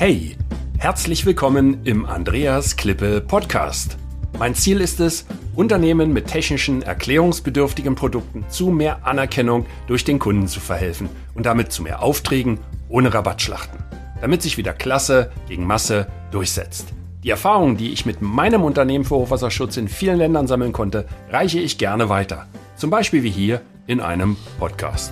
Hey, herzlich willkommen im Andreas Klippe Podcast. Mein Ziel ist es, Unternehmen mit technischen, erklärungsbedürftigen Produkten zu mehr Anerkennung durch den Kunden zu verhelfen und damit zu mehr Aufträgen ohne Rabattschlachten, damit sich wieder Klasse gegen Masse durchsetzt. Die Erfahrungen, die ich mit meinem Unternehmen für Hochwasserschutz in vielen Ländern sammeln konnte, reiche ich gerne weiter. Zum Beispiel wie hier in einem Podcast.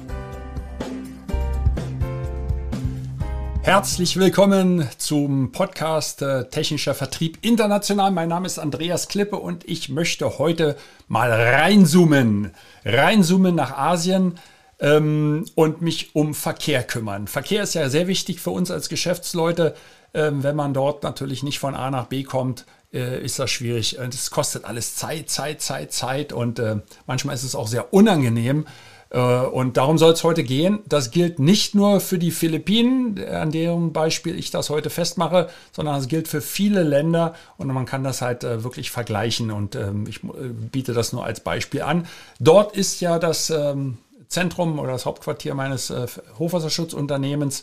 Herzlich willkommen zum Podcast Technischer Vertrieb International. Mein Name ist Andreas Klippe und ich möchte heute mal reinzoomen nach Asien und mich um Verkehr kümmern. Verkehr ist ja sehr wichtig für uns als Geschäftsleute. Wenn man dort natürlich nicht von A nach B kommt, ist das schwierig. Es kostet alles Zeit und manchmal ist es auch sehr unangenehm. Und darum soll es heute gehen. Das gilt nicht nur für die Philippinen, an deren Beispiel ich das heute festmache, sondern es gilt für viele Länder und man kann das halt wirklich vergleichen und ich biete das nur als Beispiel an. Dort ist ja das Zentrum oder das Hauptquartier meines Hochwasserschutzunternehmens,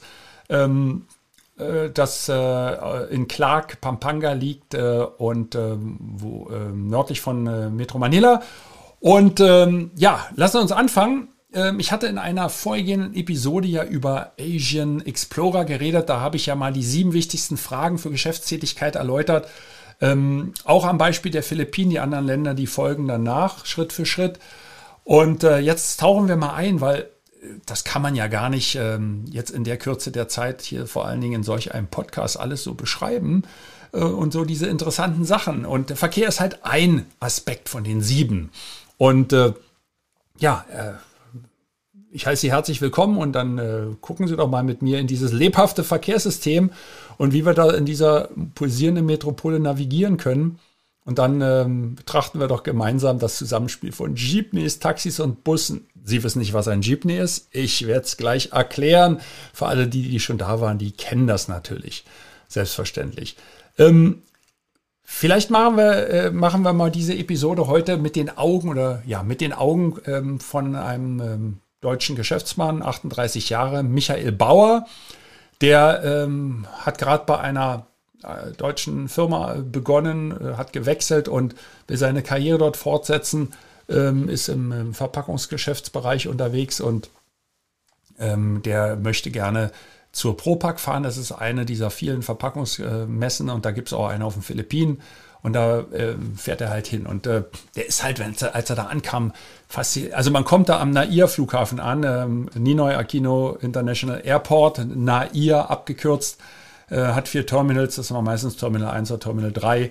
das in Clark, Pampanga liegt und nördlich von Metro Manila. Und lassen wir uns anfangen. Ich hatte in einer vorhergehenden Episode ja über Asian Explorer geredet. Da habe ich ja mal die 7 wichtigsten Fragen für Geschäftstätigkeit erläutert. Auch am Beispiel der Philippinen, die anderen Länder, die folgen danach, Schritt für Schritt. Und jetzt tauchen wir mal ein, weil das kann man ja gar nicht jetzt in der Kürze der Zeit hier vor allen Dingen in solch einem Podcast alles so beschreiben und so diese interessanten Sachen. Und der Verkehr ist halt ein Aspekt von den 7. Und ich heiße Sie herzlich willkommen und dann gucken Sie doch mal mit mir in dieses lebhafte Verkehrssystem und wie wir da in dieser pulsierenden Metropole navigieren können. Und dann betrachten wir doch gemeinsam das Zusammenspiel von Jeepneys, Taxis und Bussen. Sie wissen nicht, was ein Jeepney ist. Ich werde es gleich erklären. Für alle, die schon da waren, die kennen das natürlich. Selbstverständlich. Vielleicht machen wir mal diese Episode heute mit den Augen von einem deutschen Geschäftsmann, 38 Jahre, Michael Bauer. Der hat gerade bei einer deutschen Firma begonnen, hat gewechselt und will seine Karriere dort fortsetzen, ist im Verpackungsgeschäftsbereich unterwegs und der möchte gerne zur Propack fahren. Das ist eine dieser vielen Verpackungsmessen und da gibt es auch eine auf den Philippinen. Und da fährt er halt hin. Und der ist halt, als er da ankam, fasziniert. Also man kommt da am Nair-Flughafen an, Ninoy Aquino International Airport, Nair abgekürzt, hat 4 Terminals, das ist meistens Terminal 1 oder Terminal 3.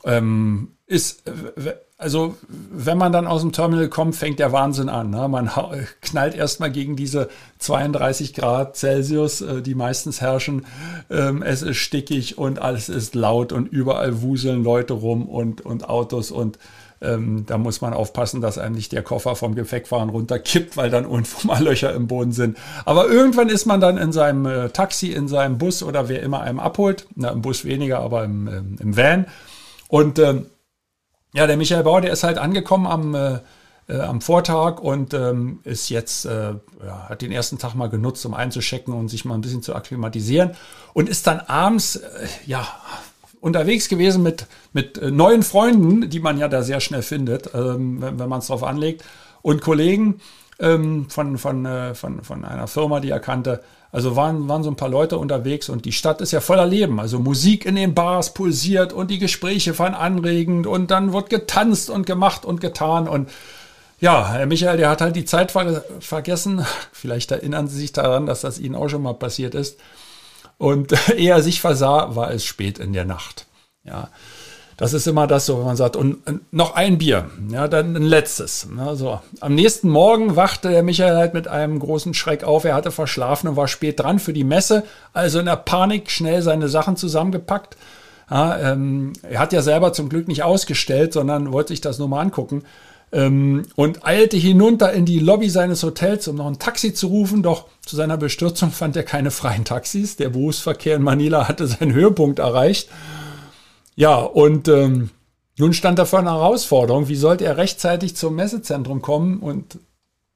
Also wenn man dann aus dem Terminal kommt, fängt der Wahnsinn an. Ne? Man knallt erstmal gegen diese 32 Grad Celsius, die meistens herrschen. Es ist stickig und alles ist laut und überall wuseln Leute rum und Autos und da muss man aufpassen, dass einem nicht der Koffer vom Gepäckwagen runterkippt, weil dann irgendwo mal Löcher im Boden sind. Aber irgendwann ist man dann in seinem Taxi, in seinem Bus oder wer immer einem abholt. Na, im Bus weniger, aber im Van. Und der Michael Bauer, der ist halt angekommen am Vortag und ist jetzt, hat den ersten Tag mal genutzt, um einzuchecken und sich mal ein bisschen zu akklimatisieren und ist dann abends, unterwegs gewesen mit neuen Freunden, die man ja da sehr schnell findet, wenn man es drauf anlegt, und Kollegen von einer Firma, die er kannte. Also waren so ein paar Leute unterwegs und die Stadt ist ja voller Leben. Also Musik in den Bars pulsiert und die Gespräche waren anregend und dann wird getanzt und gemacht und getan. Und ja, Herr Michael, der hat halt die Zeit vergessen. Vielleicht erinnern Sie sich daran, dass das Ihnen auch schon mal passiert ist. Und ehe er sich versah, war es spät in der Nacht. Ja, das ist immer das so, wenn man sagt, und noch ein Bier, ja, dann ein letztes. Ja, so. Am nächsten Morgen wachte der Michael halt mit einem großen Schreck auf. Er hatte verschlafen und war spät dran für die Messe. Also in der Panik schnell seine Sachen zusammengepackt. Ja, er hat ja selber zum Glück nicht ausgestellt, sondern wollte sich das nur mal angucken. Und eilte hinunter in die Lobby seines Hotels, um noch ein Taxi zu rufen. Doch zu seiner Bestürzung fand er keine freien Taxis. Der Berufsverkehr in Manila hatte seinen Höhepunkt erreicht. Ja, und nun stand er vor einer Herausforderung. Wie sollte er rechtzeitig zum Messezentrum kommen? Und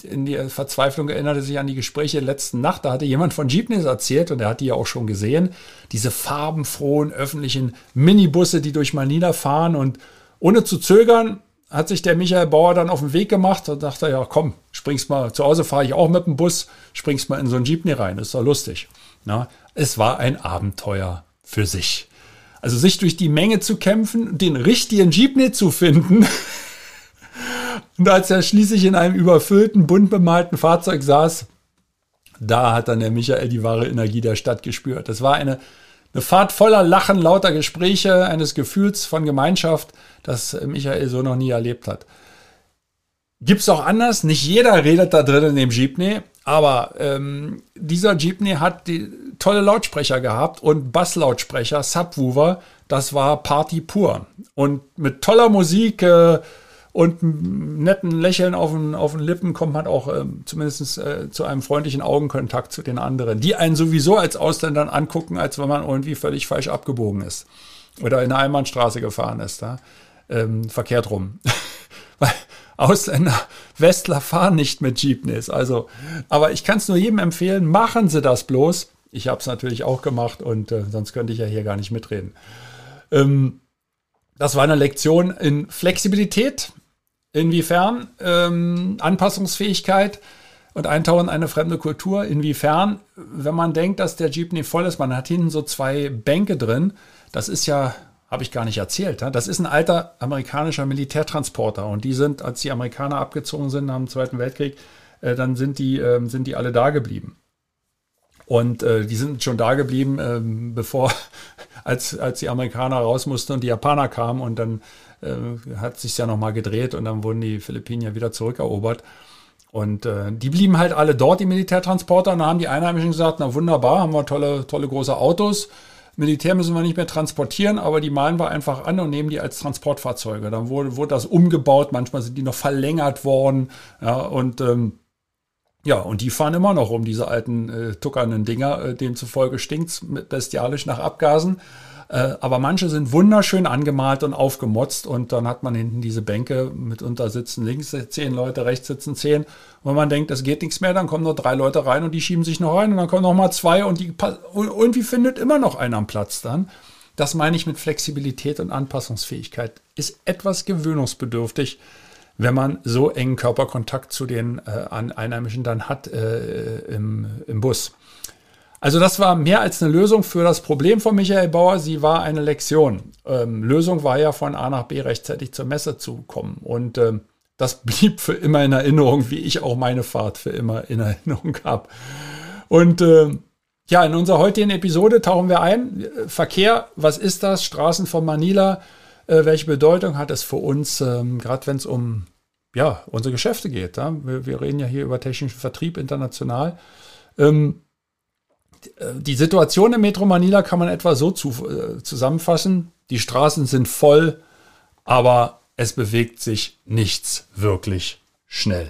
in die Verzweiflung erinnerte sich an die Gespräche der letzten Nacht. Da hatte jemand von Jeepneys erzählt und er hat die ja auch schon gesehen. Diese farbenfrohen öffentlichen Minibusse, die durch Manila fahren. Und ohne zu zögern hat sich der Michael Bauer dann auf den Weg gemacht und dachte, ja komm, springst mal, zu Hause fahre ich auch mit dem Bus, springst mal in so einen Jeepney rein, ist doch lustig. Na, es war ein Abenteuer für sich. Also sich durch die Menge zu kämpfen, den richtigen Jeepney zu finden. Und als er schließlich in einem überfüllten, bunt bemalten Fahrzeug saß, da hat dann der Michael die wahre Energie der Stadt gespürt. Das war eine Fahrt voller Lachen, lauter Gespräche, eines Gefühls von Gemeinschaft, das Michael so noch nie erlebt hat. Gibt's auch anders. Nicht jeder redet da drin in dem Jeepney, aber dieser Jeepney hat die tolle Lautsprecher gehabt und Basslautsprecher, Subwoofer, das war Party pur. Und mit toller Musik und einem netten Lächeln auf den Lippen kommt man auch zumindest zu einem freundlichen Augenkontakt zu den anderen, die einen sowieso als Ausländern angucken, als wenn man irgendwie völlig falsch abgebogen ist oder in eine Einbahnstraße gefahren ist. Ja? Verkehrt rum. Weil Ausländer, Westler fahren nicht mit Jeepneys. Also, aber ich kann es nur jedem empfehlen, machen Sie das bloß. Ich habe es natürlich auch gemacht und sonst könnte ich ja hier gar nicht mitreden. Das war eine Lektion in Flexibilität. Inwiefern? Anpassungsfähigkeit und Eintauchen in eine fremde Kultur. Inwiefern? Wenn man denkt, dass der Jeepney voll ist, man hat hinten so 2 Bänke drin. Das ist ja, habe ich gar nicht erzählt. Das ist ein alter amerikanischer Militärtransporter. Und die sind, als die Amerikaner abgezogen sind nach dem Zweiten Weltkrieg, dann sind die alle da geblieben. Und die sind schon da geblieben, bevor, als die Amerikaner raus mussten und die Japaner kamen. Und dann hat sich ja nochmal gedreht und dann wurden die Philippinen wieder zurückerobert. Und die blieben halt alle dort, die Militärtransporter. Und dann haben die Einheimischen gesagt, na wunderbar, haben wir tolle große Autos. Militär müssen wir nicht mehr transportieren, aber die malen wir einfach an und nehmen die als Transportfahrzeuge. Dann wurde das umgebaut, manchmal sind die noch verlängert worden. Ja, und die fahren immer noch rum, diese alten tuckernden Dinger. Demzufolge stinkt's bestialisch nach Abgasen. Aber manche sind wunderschön angemalt und aufgemotzt und dann hat man hinten diese Bänke, mitunter sitzen links 10 Leute, rechts sitzen 10. Und wenn man denkt, es geht nichts mehr, dann kommen nur 3 Leute rein und die schieben sich noch rein und dann kommen noch mal 2 und irgendwie findet immer noch einer am Platz dann. Das meine ich mit Flexibilität und Anpassungsfähigkeit. Ist etwas gewöhnungsbedürftig, wenn man so engen Körperkontakt zu den Einheimischen dann hat im Bus. Also das war mehr als eine Lösung für das Problem von Michael Bauer. Sie war eine Lektion. Lösung war ja, von A nach B rechtzeitig zur Messe zu kommen. Und das blieb für immer in Erinnerung, wie ich auch meine Fahrt für immer in Erinnerung habe. Und in unserer heutigen Episode tauchen wir ein. Verkehr, was ist das? Straßen von Manila. Welche Bedeutung hat es für uns, gerade wenn es um unsere Geschäfte geht? Ja? Wir reden ja hier über technischen Vertrieb international. Die Situation im Metro Manila kann man etwa so zusammenfassen. Die Straßen sind voll, aber es bewegt sich nichts wirklich schnell.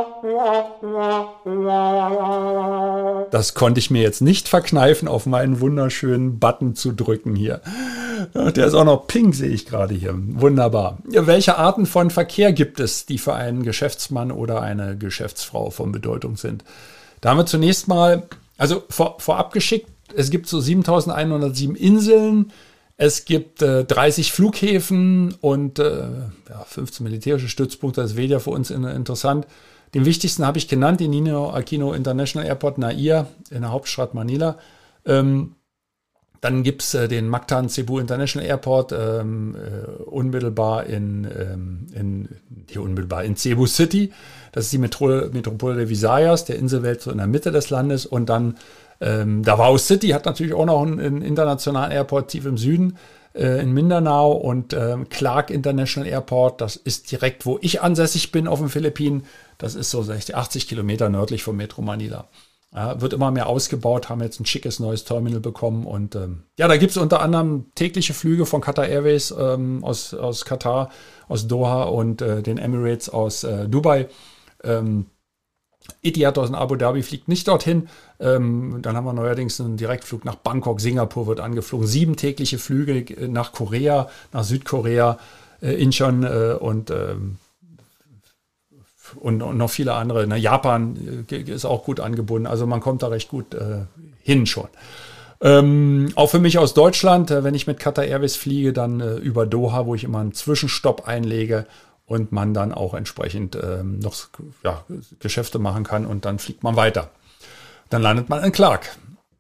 Das konnte ich mir jetzt nicht verkneifen, auf meinen wunderschönen Button zu drücken hier. Der ist auch noch pink, sehe ich gerade hier. Wunderbar. Welche Arten von Verkehr gibt es, die für einen Geschäftsmann oder eine Geschäftsfrau von Bedeutung sind? Da haben wir zunächst mal, also vorab geschickt, es gibt so 7.107 Inseln, es gibt 30 Flughäfen und 15 militärische Stützpunkte. Das wäre ja für uns interessant. Den wichtigsten habe ich genannt, den Ninoy Aquino International Airport Nair in der Hauptstadt Manila. Dann gibt es den Mactan Cebu International Airport unmittelbar in Cebu City. Das ist die Metropole der Visayas, der Inselwelt so in der Mitte des Landes. Und dann Davao City hat natürlich auch noch einen internationalen Airport tief im Süden in Mindanao. Und Clark International Airport, das ist direkt, wo ich ansässig bin auf den Philippinen. Das ist so 60, 80 Kilometer nördlich von Metro Manila. Ja, wird immer mehr ausgebaut, haben jetzt ein schickes neues Terminal bekommen. Und da gibt es unter anderem tägliche Flüge von Qatar Airways aus Katar, aus Doha und den Emirates aus Dubai. Etihad aus Abu Dhabi fliegt nicht dorthin. Dann haben wir neuerdings einen Direktflug nach Bangkok, Singapur wird angeflogen. 7 tägliche Flüge nach Korea, nach Südkorea, Incheon und und noch viele andere. Na, Japan ist auch gut angebunden, also man kommt da recht gut hin schon. Auch für mich aus Deutschland, wenn ich mit Qatar Airways fliege, dann über Doha, wo ich immer einen Zwischenstopp einlege und man dann auch entsprechend noch Geschäfte machen kann und dann fliegt man weiter. Dann landet man in Clark.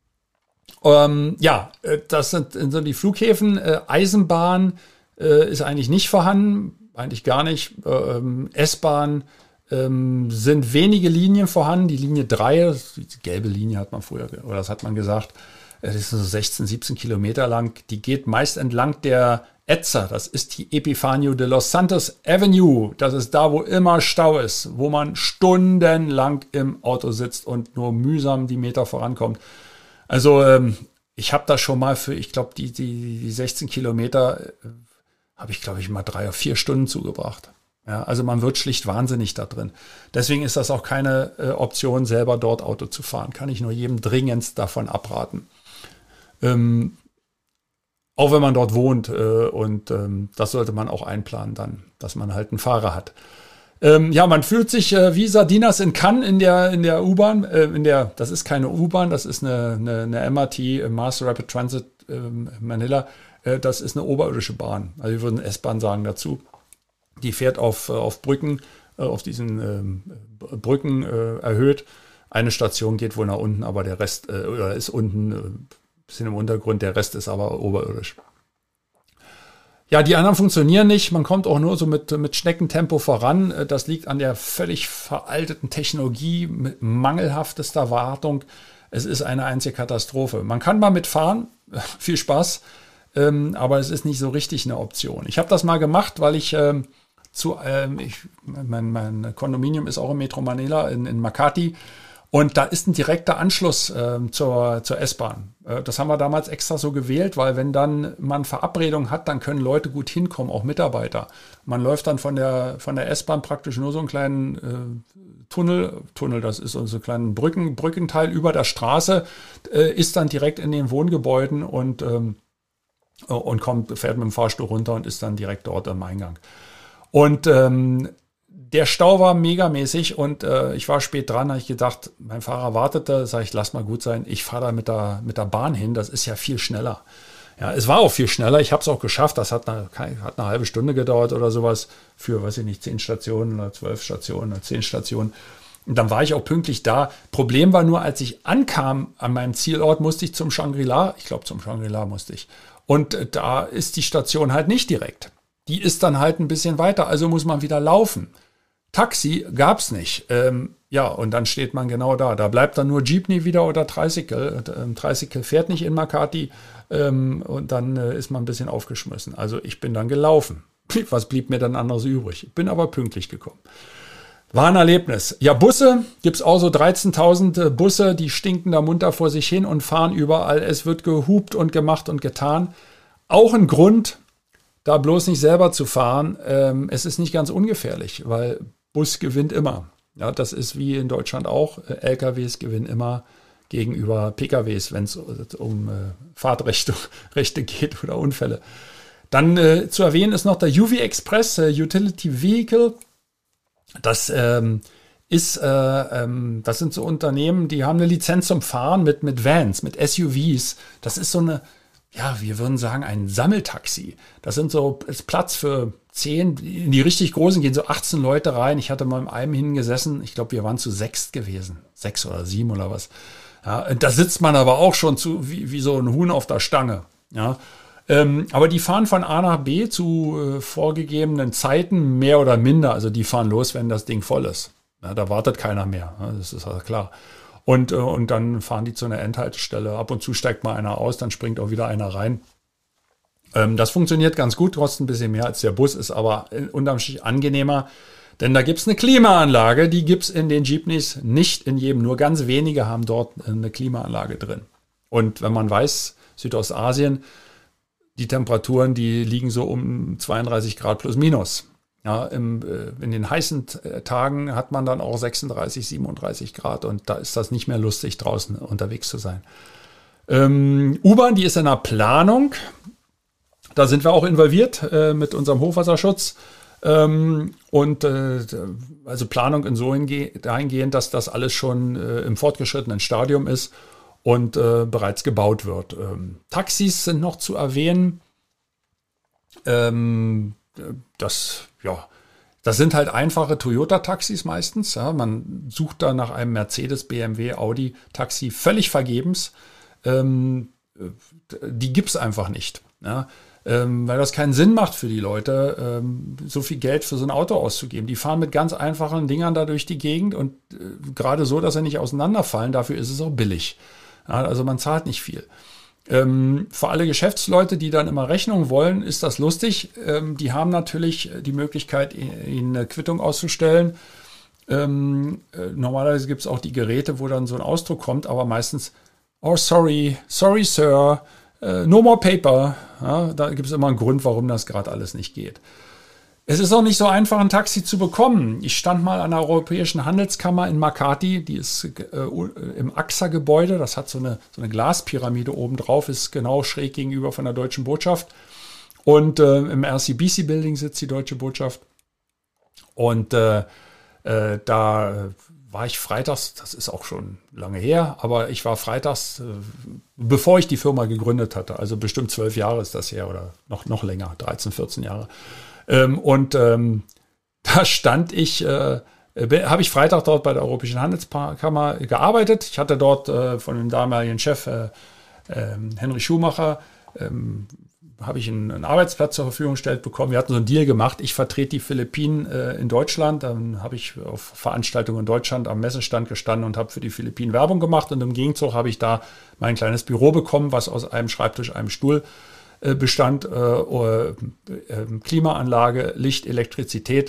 Das sind so die Flughäfen. Eisenbahn ist eigentlich nicht vorhanden, eigentlich gar nicht. S-Bahn sind wenige Linien vorhanden. Die Linie 3, die gelbe Linie hat man früher, oder das hat man gesagt, das ist so 16, 17 Kilometer lang. Die geht meist entlang der EDSA, das ist die Epifanio de los Santos Avenue. Das ist da, wo immer Stau ist, wo man stundenlang im Auto sitzt und nur mühsam die Meter vorankommt. Also ich habe da schon mal für, ich glaube, die 16 Kilometer habe ich, glaube ich, mal 3 oder 4 Stunden zugebracht. Ja, also man wird schlicht wahnsinnig da drin. Deswegen ist das auch keine Option, selber dort Auto zu fahren. Kann ich nur jedem dringendst davon abraten. Auch wenn man dort wohnt und das sollte man auch einplanen dann, dass man halt einen Fahrer hat. Man fühlt sich wie Sardinas in Cannes in der U-Bahn. Das ist keine U-Bahn, das ist eine MRT, Mass Rapid Transit Manila. Das ist eine oberirdische Bahn. Also wir würden S-Bahn sagen dazu. Die fährt auf Brücken, auf diesen Brücken erhöht. Eine Station geht wohl nach unten, aber der Rest ist unten bisschen im Untergrund, der Rest ist aber oberirdisch. Ja, die anderen funktionieren nicht. Man kommt auch nur so mit Schneckentempo voran. Das liegt an der völlig veralteten Technologie mit mangelhaftester Wartung. Es ist eine einzige Katastrophe. Man kann mal mitfahren, viel Spaß, aber es ist nicht so richtig eine Option. Ich habe das mal gemacht, weil mein Kondominium ist auch im Metro Manila in Makati. Und da ist ein direkter Anschluss zur S-Bahn. Das haben wir damals extra so gewählt, weil wenn dann man Verabredungen hat, dann können Leute gut hinkommen, auch Mitarbeiter. Man läuft dann von der S-Bahn praktisch nur so einen kleinen Tunnel, das ist so einen kleinen Brückenteil über der Straße, ist dann direkt in den Wohngebäuden und fährt mit dem Fahrstuhl runter und ist dann direkt dort am Eingang. Und der Stau war megamäßig und ich war spät dran, habe ich gedacht, mein Fahrer wartete, sage ich, lass mal gut sein, ich fahre da mit der Bahn hin, das ist ja viel schneller. Ja, es war auch viel schneller, ich habe es auch geschafft, das hat eine halbe Stunde gedauert oder sowas für, 10 Stationen oder 12 Stationen oder 10 Stationen. Und dann war ich auch pünktlich da. Problem war nur, als ich ankam an meinem Zielort, musste ich zum Shangri-La, musste ich. Und da ist die Station halt nicht direkt. Die ist dann halt ein bisschen weiter, also muss man wieder laufen. Taxi gab's nicht. Und dann steht man genau da. Da bleibt dann nur Jeepney wieder oder Tricycle. Tricycle fährt nicht in Makati und dann ist man ein bisschen aufgeschmissen. Also ich bin dann gelaufen. Was blieb mir dann anderes übrig? Ich bin aber pünktlich gekommen. War ein Erlebnis. Ja, Busse, gibt's auch so 13.000 Busse, die stinken da munter vor sich hin und fahren überall. Es wird gehupt und gemacht und getan. Auch ein Grund, da bloß nicht selber zu fahren. Es ist nicht ganz ungefährlich, weil Bus gewinnt immer. Ja, das ist wie in Deutschland auch. LKWs gewinnen immer gegenüber PKWs, wenn es um Fahrtrechte geht oder Unfälle. Dann zu erwähnen ist noch der UV Express, Utility Vehicle. Das sind so Unternehmen, die haben eine Lizenz zum Fahren mit Vans, mit SUVs. Das ist so eine, ja, wir würden sagen, ein Sammeltaxi. Das ist Platz für 10, in die richtig großen gehen so 18 Leute rein. Ich hatte mal in einem hingesessen, ich glaube, wir waren zu 6 gewesen. 6 oder 7 oder was. Ja, da sitzt man aber auch schon wie so ein Huhn auf der Stange. Ja. Aber die fahren von A nach B zu vorgegebenen Zeiten mehr oder minder. Also die fahren los, wenn das Ding voll ist. Ja, da wartet keiner mehr. Ja, das ist also klar. Und dann fahren die zu einer Endhaltestelle. Ab und zu steigt mal einer aus, dann springt auch wieder einer rein. Das funktioniert ganz gut, kostet ein bisschen mehr als der Bus, ist aber unterm Strich angenehmer. Denn da gibt's eine Klimaanlage, die gibt's in den Jeepneys nicht in jedem. Nur ganz wenige haben dort eine Klimaanlage drin. Und wenn man weiß, Südostasien, die Temperaturen, die liegen so um 32 Grad plus minus. Ja, in den heißen Tagen hat man dann auch 36, 37 Grad und da ist das nicht mehr lustig, draußen unterwegs zu sein. U-Bahn, die ist in der Planung. Da sind wir auch involviert mit unserem Hochwasserschutz. Also Planung dahingehend, dass das alles schon im fortgeschrittenen Stadium ist und bereits gebaut wird. Taxis sind noch zu erwähnen. Das sind halt einfache Toyota-Taxis meistens. Ja. Man sucht da nach einem Mercedes, BMW, Audi-Taxi völlig vergebens. Die gibt es einfach nicht. Ja. Weil das keinen Sinn macht für die Leute, so viel Geld für so ein Auto auszugeben. Die fahren mit ganz einfachen Dingern da durch die Gegend und gerade so, dass sie nicht auseinanderfallen, dafür ist es auch billig. Ja, also man zahlt nicht viel. Für alle Geschäftsleute, die dann immer Rechnungen wollen, ist das lustig. Die haben natürlich die Möglichkeit, ihnen eine Quittung auszustellen. Normalerweise gibt es auch die Geräte, wo dann so ein Ausdruck kommt, aber meistens, oh sorry sir, no more paper. Ja, da gibt es immer einen Grund, warum das gerade alles nicht geht. Es ist auch nicht so einfach, ein Taxi zu bekommen. Ich stand mal an der Europäischen Handelskammer in Makati, die ist im AXA-Gebäude, das hat so eine Glaspyramide oben drauf, ist genau schräg gegenüber von der Deutschen Botschaft. Und im RCBC-Building sitzt die Deutsche Botschaft. Und da war ich freitags, das ist auch schon lange her, aber ich war freitags, bevor ich die Firma gegründet hatte, also bestimmt 12 Jahre ist das her oder noch länger, 13, 14 Jahre. Da stand ich, habe ich Freitag dort bei der Europäischen Handelskammer gearbeitet. Ich hatte dort von dem damaligen Chef Henry Schumacher, habe ich einen Arbeitsplatz zur Verfügung gestellt bekommen. Wir hatten so einen Deal gemacht. Ich vertrete die Philippinen in Deutschland. Dann habe ich auf Veranstaltungen in Deutschland am Messestand gestanden und habe für die Philippinen Werbung gemacht. Und im Gegenzug habe ich da mein kleines Büro bekommen, was aus einem Schreibtisch, einem Stuhl bestand, Klimaanlage, Licht, Elektrizität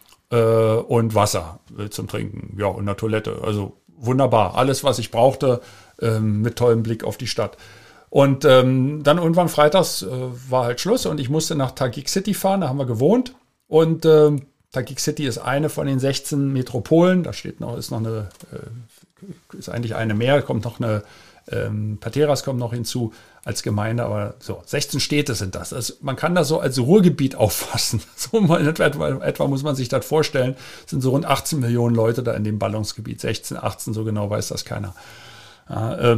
und Wasser zum Trinken, ja, und eine Toilette. Also wunderbar, alles, was ich brauchte, mit tollem Blick auf die Stadt. Und dann irgendwann freitags war halt Schluss und ich musste nach Taguig City fahren, da haben wir gewohnt. Und Taguig City ist eine von den 16 Metropolen, da steht noch, ist eigentlich eine mehr, kommt noch eine Pateras kommt noch hinzu als Gemeinde, aber so, 16 Städte sind das. Also man kann das so als Ruhrgebiet auffassen. So mal etwa muss man sich das vorstellen. Es sind so rund 18 Millionen Leute da in dem Ballungsgebiet. 16, 18, so genau weiß das keiner. Ja,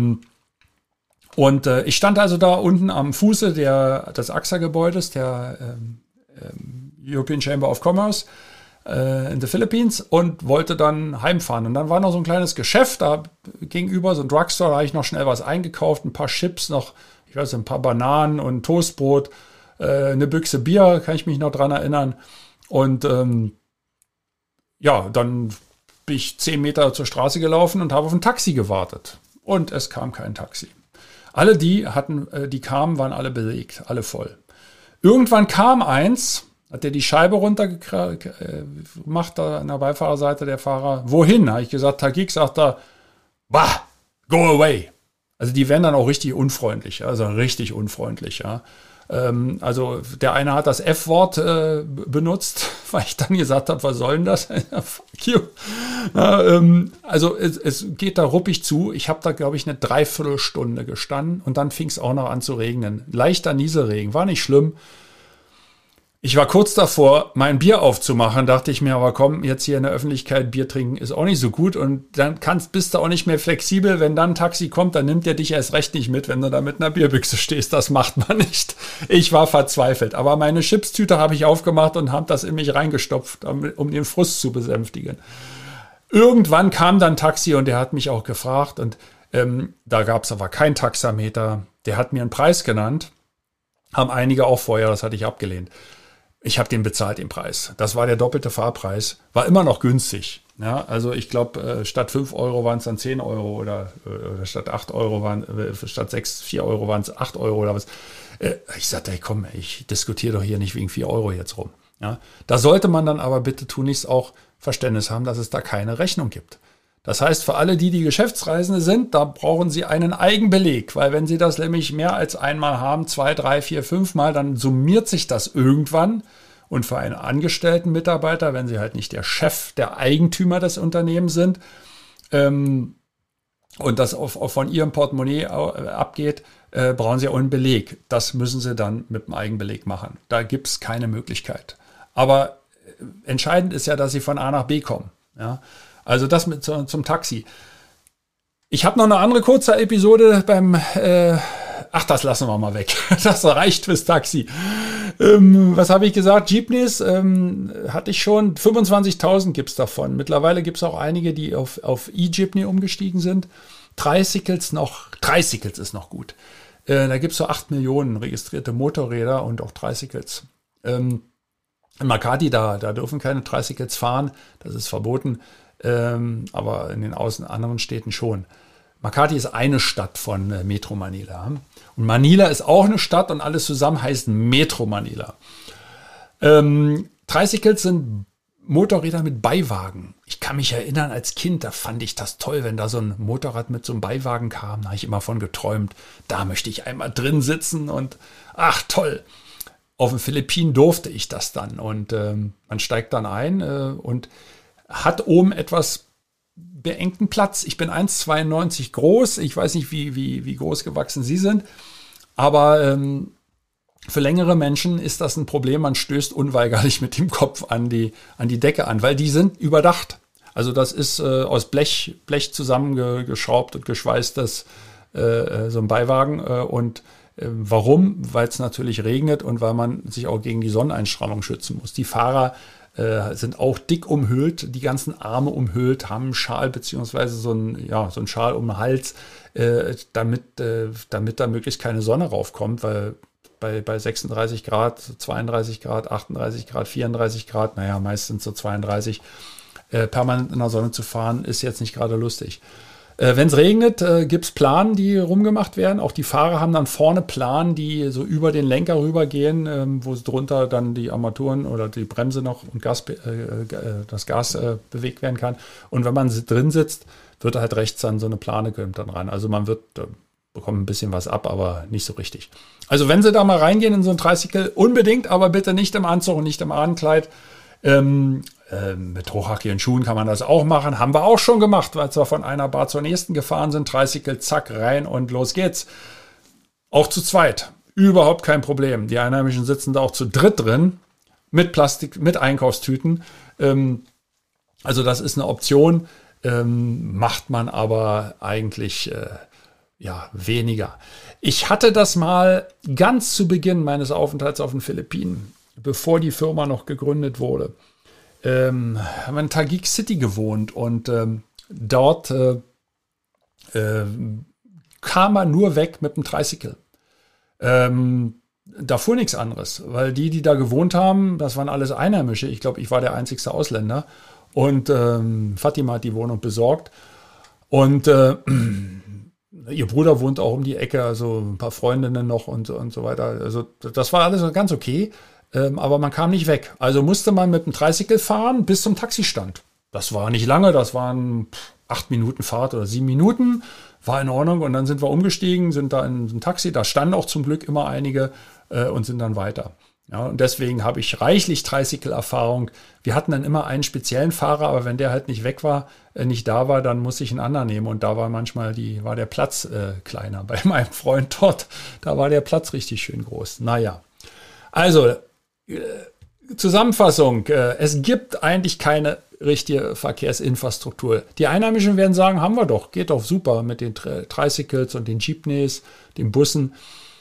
ich stand also da unten am Fuße des AXA-Gebäudes, der European Chamber of Commerce in the Philippines und wollte dann heimfahren. Und dann war noch so ein kleines Geschäft, da gegenüber, so ein Drugstore, da habe ich noch schnell was eingekauft, ein paar Chips noch, ich weiß nicht, ein paar Bananen und Toastbrot, eine Büchse Bier, kann ich mich noch dran erinnern. Und dann bin ich 10 Meter zur Straße gelaufen und habe auf ein Taxi gewartet. Und es kam kein Taxi. Alle die kamen, waren alle belegt, alle voll. Irgendwann kam eins, hat der die Scheibe runtergemacht, da an der Beifahrerseite der Fahrer. Wohin? Habe ich gesagt, Taguig, sagt er, bah, go away. Also die werden dann auch richtig unfreundlich, also richtig unfreundlich, ja. Also der eine hat das F-Wort benutzt, weil ich dann gesagt habe, was soll denn das? Fuck you. Also es geht da ruppig zu. Ich habe da, glaube ich, eine Dreiviertelstunde gestanden und dann fing es auch noch an zu regnen. Leichter Nieselregen, war nicht schlimm. Ich war kurz davor, mein Bier aufzumachen, dachte ich mir, aber komm, jetzt hier in der Öffentlichkeit Bier trinken ist auch nicht so gut und dann bist du auch nicht mehr flexibel. Wenn dann ein Taxi kommt, dann nimmt der dich erst recht nicht mit, wenn du da mit einer Bierbüchse stehst. Das macht man nicht. Ich war verzweifelt, aber meine Chipstüte habe ich aufgemacht und habe das in mich reingestopft, um den Frust zu besänftigen. Irgendwann kam dann ein Taxi und der hat mich auch gefragt und da gab es aber kein Taxameter. Der hat mir einen Preis genannt, haben einige auch vorher, das hatte ich abgelehnt. Ich habe den bezahlt, den Preis. Das war der doppelte Fahrpreis. War immer noch günstig. Ja, also ich glaube, statt 5 Euro waren es dann 10 Euro oder statt 8 Euro statt 4 Euro waren es 8 Euro oder was. Ich sagte, hey komm, ich diskutiere doch hier nicht wegen 4 Euro jetzt rum. Ja, da sollte man dann aber bitte tunlichst auch Verständnis haben, dass es da keine Rechnung gibt. Das heißt, für alle, die Geschäftsreisende sind, da brauchen sie einen Eigenbeleg, weil wenn sie das nämlich mehr als einmal haben, 2, 3, 4, 5 Mal, dann summiert sich das irgendwann. Und für einen angestellten Mitarbeiter, wenn sie halt nicht der Chef, der Eigentümer des Unternehmens sind und das von ihrem Portemonnaie abgeht, brauchen sie auch einen Beleg. Das müssen sie dann mit dem Eigenbeleg machen. Da gibt es keine Möglichkeit. Aber entscheidend ist ja, dass sie von A nach B kommen. Ja? Also das zum Taxi. Ich habe noch eine andere kurze Episode beim... das lassen wir mal weg. Das reicht fürs Taxi. Was habe ich gesagt? Jeepneys hatte ich schon. 25.000 gibt es davon. Mittlerweile gibt es auch einige, die auf E-Jeepney umgestiegen sind. Tricycles ist noch gut. Da gibt es so 8 Millionen registrierte Motorräder und auch Tricycles. In Makati, da dürfen keine Tricycles fahren. Das ist verboten. Aber in den anderen Städten schon. Makati ist eine Stadt von Metro Manila. Und Manila ist auch eine Stadt und alles zusammen heißt Metro Manila. Tricycles sind Motorräder mit Beiwagen. Ich kann mich erinnern, als Kind, da fand ich das toll, wenn da so ein Motorrad mit so einem Beiwagen kam. Da habe ich immer von geträumt, da möchte ich einmal drin sitzen und ach toll. Auf den Philippinen durfte ich das dann. Und man steigt dann ein und hat oben etwas beengten Platz. Ich bin 1,92 groß. Ich weiß nicht, wie groß gewachsen Sie sind. Aber für längere Menschen ist das ein Problem. Man stößt unweigerlich mit dem Kopf an die Decke an, weil die sind überdacht. Also das ist aus Blech zusammengeschraubt und geschweißtes so ein Beiwagen. Warum? Weil es natürlich regnet und weil man sich auch gegen die Sonneneinstrahlung schützen muss. Die Fahrer sind auch dick umhüllt, die ganzen Arme umhüllt, haben einen Schal beziehungsweise so ein Schal um den Hals, damit da möglichst keine Sonne raufkommt, weil bei 36 Grad, 32 Grad, 38 Grad, 34 Grad, meistens so 32, permanent in der Sonne zu fahren, ist jetzt nicht gerade lustig. Wenn es regnet, gibt es Planen, die rumgemacht werden. Auch die Fahrer haben dann vorne Planen, die so über den Lenker rübergehen, wo drunter dann die Armaturen oder die Bremse noch und das Gas bewegt werden kann. Und wenn man drin sitzt, wird halt rechts dann so eine Plane kommt dann rein. Also man bekommt ein bisschen was ab, aber nicht so richtig. Also wenn Sie da mal reingehen in so ein Tricycle, unbedingt, aber bitte nicht im Anzug und nicht im Abendkleid. Mit hochhackigen Schuhen kann man das auch machen. Haben wir auch schon gemacht, weil wir von einer Bar zur nächsten gefahren sind. Tricycle, zack, rein und los geht's. Auch zu zweit. Überhaupt kein Problem. Die Einheimischen sitzen da auch zu dritt drin. Mit Plastik, mit Einkaufstüten. Also das ist eine Option. Macht man aber eigentlich weniger. Ich hatte das mal ganz zu Beginn meines Aufenthalts auf den Philippinen, bevor die Firma noch gegründet wurde. Haben wir in Taguig City gewohnt und dort kam man nur weg mit dem Tricycle. Da fuhr nichts anderes, weil die da gewohnt haben, das waren alles Einheimische. Ich glaube, ich war der einzigste Ausländer. Und Fatima hat die Wohnung besorgt. Und ihr Bruder wohnt auch um die Ecke, also ein paar Freundinnen noch und so weiter. Also das war alles ganz okay. Aber man kam nicht weg. Also musste man mit dem Tricycle fahren bis zum Taxistand. Das war nicht lange, das waren 8 Minuten Fahrt oder 7 Minuten. War in Ordnung und dann sind wir umgestiegen, sind da in ein Taxi. Da standen auch zum Glück immer einige und sind dann weiter. Ja, und deswegen habe ich reichlich Tricycle-Erfahrung. Wir hatten dann immer einen speziellen Fahrer, aber wenn der halt nicht weg war, nicht da war, dann musste ich einen anderen nehmen. Und da war manchmal war der Platz kleiner. Bei meinem Freund dort, da war der Platz richtig schön groß. Naja, also Zusammenfassung, es gibt eigentlich keine richtige Verkehrsinfrastruktur. Die Einheimischen werden sagen, haben wir doch, geht doch super mit den Tricycles und den Jeepneys, den Bussen.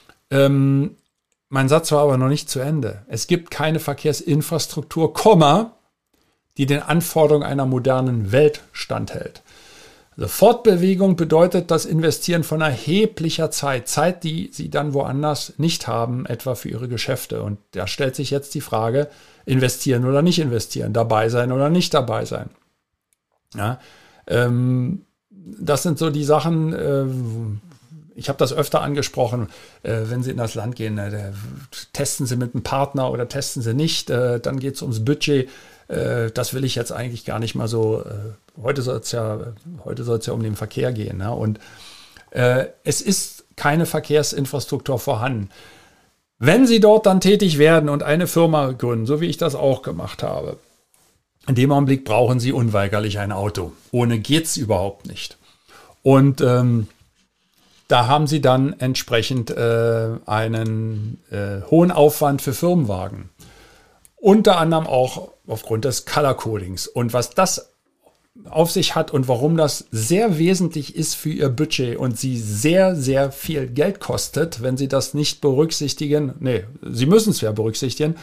Mein Satz war aber noch nicht zu Ende. Es gibt keine Verkehrsinfrastruktur, die den Anforderungen einer modernen Welt standhält. Also Fortbewegung bedeutet das Investieren von erheblicher Zeit, die sie dann woanders nicht haben, etwa für ihre Geschäfte. Und da stellt sich jetzt die Frage, investieren oder nicht investieren, dabei sein oder nicht dabei sein. Ja, das sind so die Sachen, ich habe das öfter angesprochen, wenn Sie in das Land gehen, testen Sie mit einem Partner oder testen Sie nicht, dann geht es ums Budget. Das will ich jetzt eigentlich gar nicht mal so. Heute soll es ja um den Verkehr gehen. Ne? Und es ist keine Verkehrsinfrastruktur vorhanden. Wenn Sie dort dann tätig werden und eine Firma gründen, so wie ich das auch gemacht habe, in dem Augenblick brauchen Sie unweigerlich ein Auto. Ohne geht's überhaupt nicht. Und da haben Sie dann entsprechend einen hohen Aufwand für Firmenwagen. Unter anderem auch aufgrund des Color Codings. Und was das auf sich hat und warum das sehr wesentlich ist für ihr Budget und sie sehr, sehr viel Geld kostet, wenn sie das nicht berücksichtigen. Nee, sie müssen es ja berücksichtigen.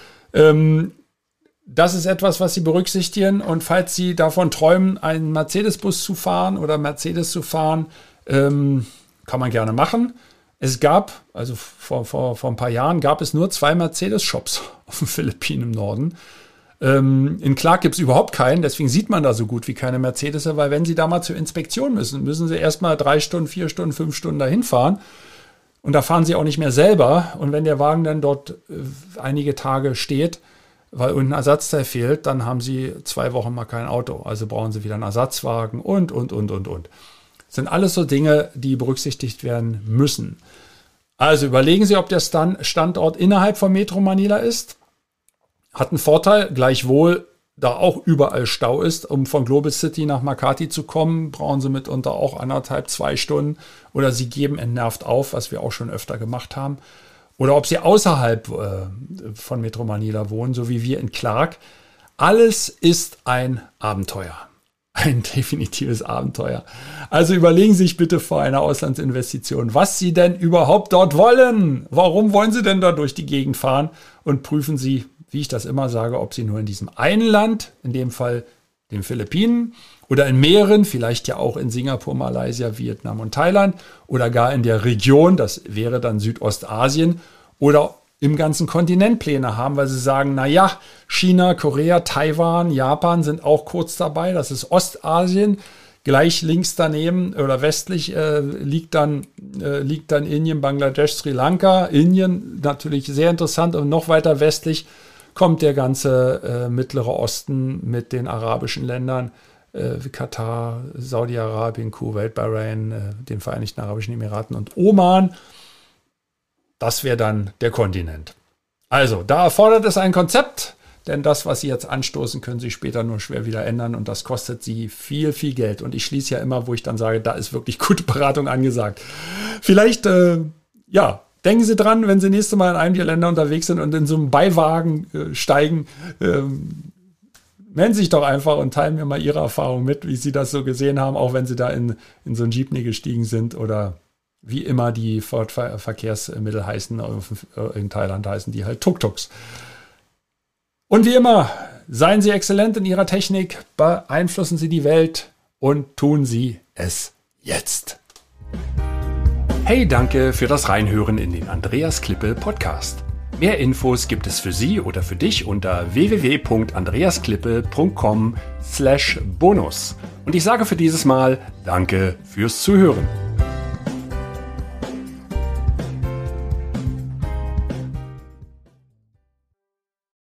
Das ist etwas, was sie berücksichtigen. Und falls sie davon träumen, einen Mercedes-Bus zu fahren oder Mercedes zu fahren, kann man gerne machen. Es gab, also vor ein paar Jahren, gab es nur 2 Mercedes-Shops auf den Philippinen im Norden. In Clark gibt es überhaupt keinen, deswegen sieht man da so gut wie keine Mercedes, weil wenn sie da mal zur Inspektion müssen sie erstmal 3 Stunden, 4 Stunden, 5 Stunden dahin fahren. Und da fahren sie auch nicht mehr selber. Und wenn der Wagen dann dort einige Tage steht, weil irgendein Ersatzteil fehlt, dann haben sie 2 Wochen mal kein Auto. Also brauchen sie wieder einen Ersatzwagen und. Das sind alles so Dinge, die berücksichtigt werden müssen. Also überlegen Sie, ob der Standort innerhalb von Metro Manila ist. Hat einen Vorteil, gleichwohl, da auch überall Stau ist. Um von Global City nach Makati zu kommen, brauchen Sie mitunter auch 1,5, 2 Stunden. Oder Sie geben entnervt auf, was wir auch schon öfter gemacht haben. Oder ob Sie außerhalb von Metro Manila wohnen, so wie wir in Clark. Alles ist ein Abenteuer. Ein definitives Abenteuer. Also überlegen Sie sich bitte vor einer Auslandsinvestition, was Sie denn überhaupt dort wollen. Warum wollen Sie denn da durch die Gegend fahren? Und prüfen Sie, wie ich das immer sage, ob Sie nur in diesem einen Land, in dem Fall den Philippinen, oder in mehreren, vielleicht ja auch in Singapur, Malaysia, Vietnam und Thailand, oder gar in der Region, das wäre dann Südostasien, oder im ganzen Kontinent Pläne haben, weil sie sagen, naja, China, Korea, Taiwan, Japan sind auch kurz dabei, das ist Ostasien. Gleich links daneben oder westlich liegt dann Indien, Bangladesch, Sri Lanka. Indien natürlich sehr interessant und noch weiter westlich kommt der ganze Mittlere Osten mit den arabischen Ländern, Katar, Saudi-Arabien, Kuwait, Bahrain, den Vereinigten Arabischen Emiraten und Oman. Das wäre dann der Kontinent. Also, da erfordert es ein Konzept, denn das, was Sie jetzt anstoßen, können Sie später nur schwer wieder ändern und das kostet Sie viel, viel Geld. Und ich schließe ja immer, wo ich dann sage, da ist wirklich gute Beratung angesagt. Vielleicht, denken Sie dran, wenn Sie nächstes Mal in einem der Länder unterwegs sind und in so einem Beiwagen steigen, melden Sie sich doch einfach und teilen mir mal Ihre Erfahrung mit, wie Sie das so gesehen haben, auch wenn Sie da in so ein Jeepney gestiegen sind oder wie immer die Verkehrsmittel heißen, in Thailand heißen die halt Tuk-Tuks. Und wie immer, seien Sie exzellent in Ihrer Technik, beeinflussen Sie die Welt und tun Sie es jetzt. Hey, danke für das Reinhören in den Andreas Klippe Podcast. Mehr Infos gibt es für Sie oder für dich unter www.andreasklippe.com/bonus. Und ich sage für dieses Mal Danke fürs Zuhören.